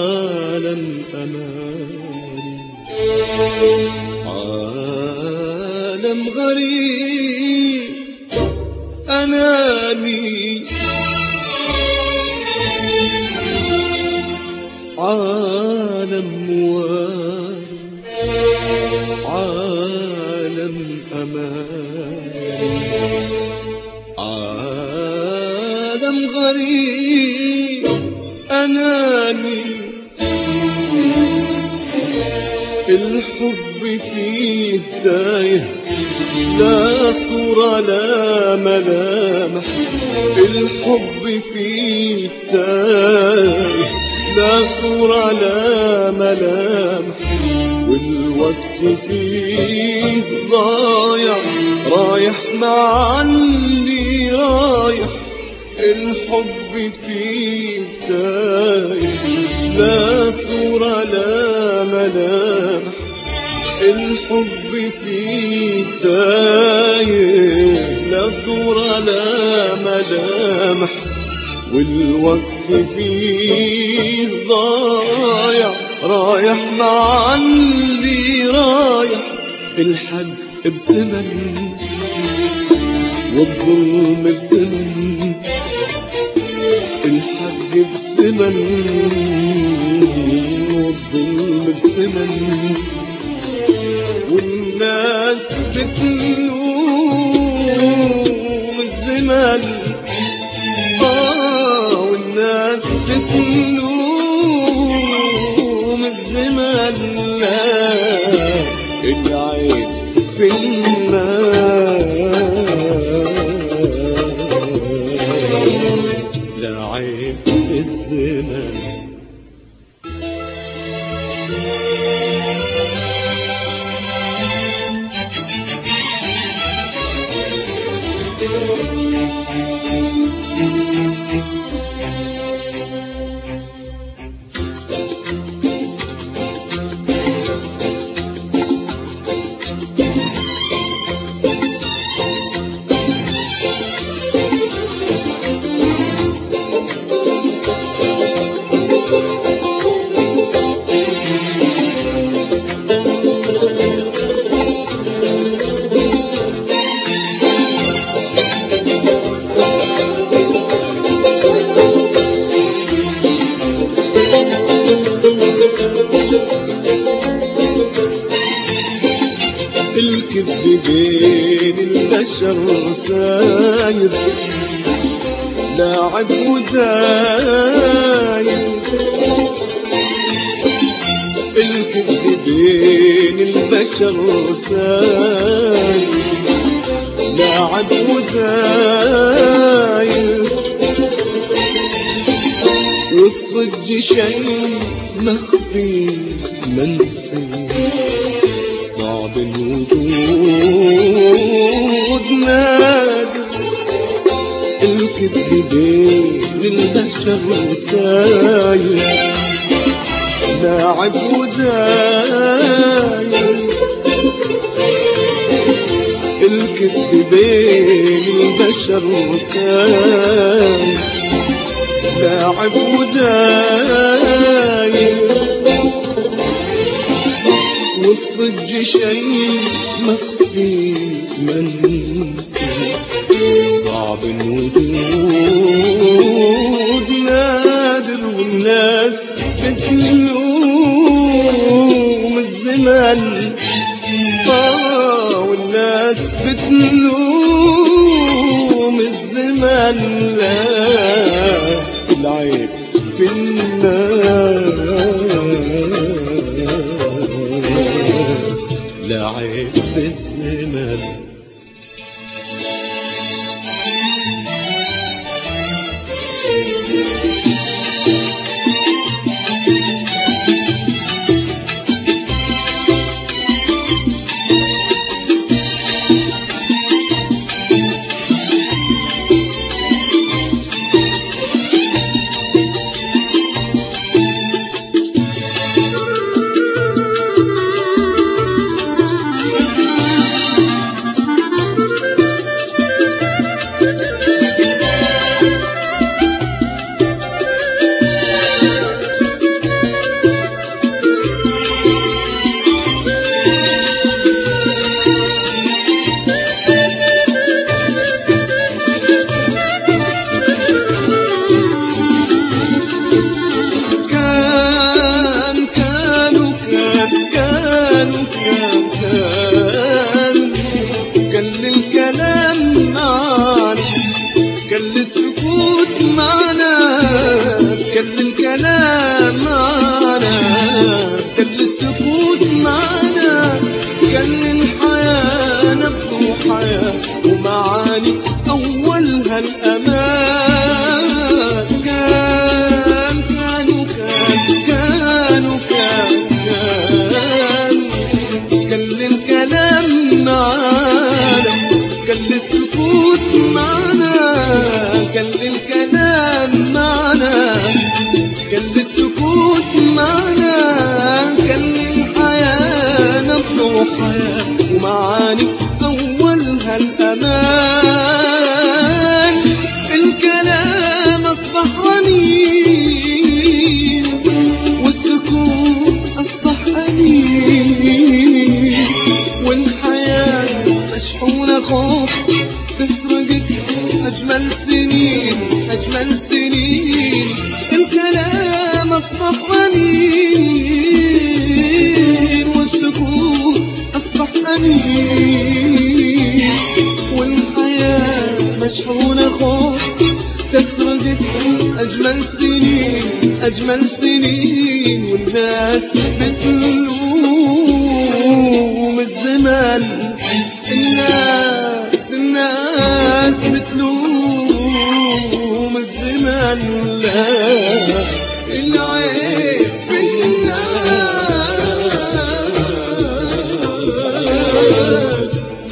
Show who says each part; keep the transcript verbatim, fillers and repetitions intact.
Speaker 1: عالم أماني، عالم غريب أناني، عالم مواري، عالم أماني، عالم غريب أناني. الحب فيه تايه، لا صورة لا ملامح. الحب فيه تايه، لا صورة لا ملامح. والوقت فيه ضايع، رايح مع اللي رايح. الحب فيه تايه، لا صورة لا ملامح. الحب فيه تايه، لا صورة لا ملامح. والوقت فيه ضايع، رايح مع اللي رايح. الحق بثمن والظلم بثمن، الحق بثمن والظلم بثمن. والناس بتلوم الزمن، آه والناس بتلوم الزمن. لا العيب في الناس، لا عيب في الزمن. الكذب بين البشر ساير، لاعب وداير. الكذب بين البشر ساير، لاعب وداير. والصدق شيء مخفي منسي، صعب الوجود نادر. الكذب بين البشر ساير، لاعب وداير. الكذب بين البشر ساير، لاعب وداير. والصدق شيء مخفي منسي، صعب الوجود نادر. والناس بتلوم الزمن، آه والناس بتلوم الزمن. لا العيب في الناس، لا عيب في الزمن. حنين والسكوت أصبح أمين والحياة مشحونة خوف تسردك أجمل سنين أجمل سنين والناس بتلوم الزمان الناس الناس بتلوم الزمان لا العيب في الناس